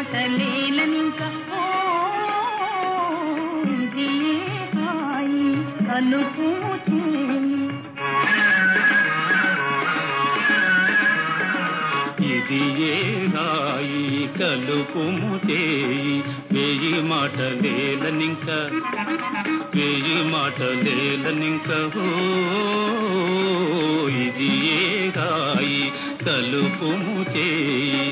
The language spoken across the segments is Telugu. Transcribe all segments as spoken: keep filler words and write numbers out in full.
మాటలేలనింక ఇది హాయి కలుపు చేయి ఇది ఏ హాయి కలుపుము చేయి వేయి మాటలేలనింక వేయి మాటలేలనింక ఇది ఏ హాయి కలుపుము చేయి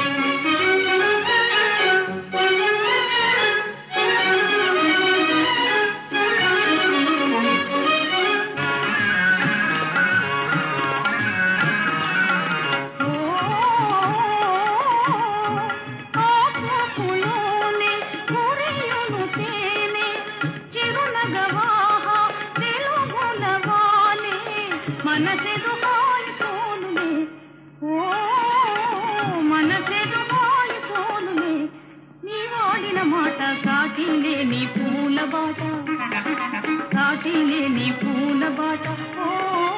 మనసేదు హాయి సోనులే ఓ మనసేదు హాయి సోనులే నీ వాడిన మాట సాటిలే నీ పూల బాట సాటిలే నీ పూల బాట ఓ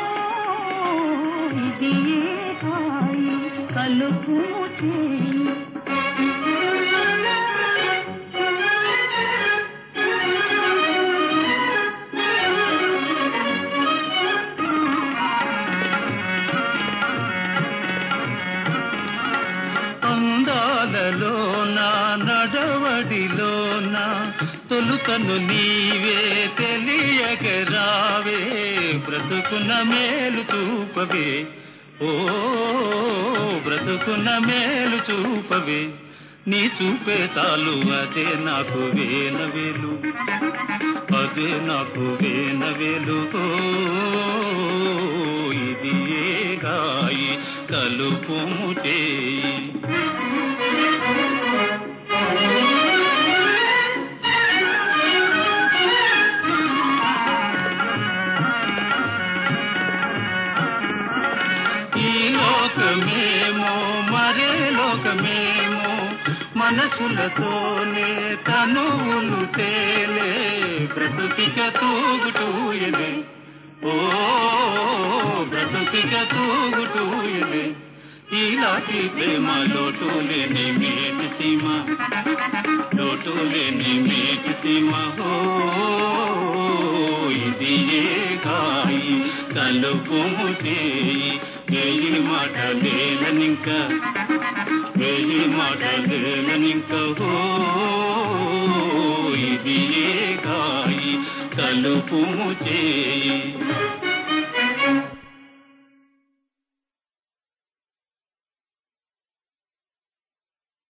ఇది ఏ హాయి కలుపు చేయి అందాలలోన నడవడిలోన తొలుతను నీవే తెలియక రావే బ్రతుకున్న మేలు చూపవే ఓ బ్రతుకున్న మేలు చూపవే నీ చూపే చాలు అదే నాకు వేనవేలు అదే నాకు వేనవేలు ఇది ఏ హాయి కలుపుము చేయి ఈ లోకమేమో మరే లోకమేమో మనసులతోనే తనువులు తేలే బ్రతుకిక తూగుటూయలే ఓ బ్రతుకిక తూగుటూయలే ఈలాంటి ప్రేమ లోటు లేని మేటి సీమ లోటు లేని మేటి సీమ ఓ ఇది ఏ హాయి కలుపుము చేయి వేయి మాటలేలనింక వేయి మాటలేలనింక ఓ ఇది ఏ హాయి కలుపుము చేయి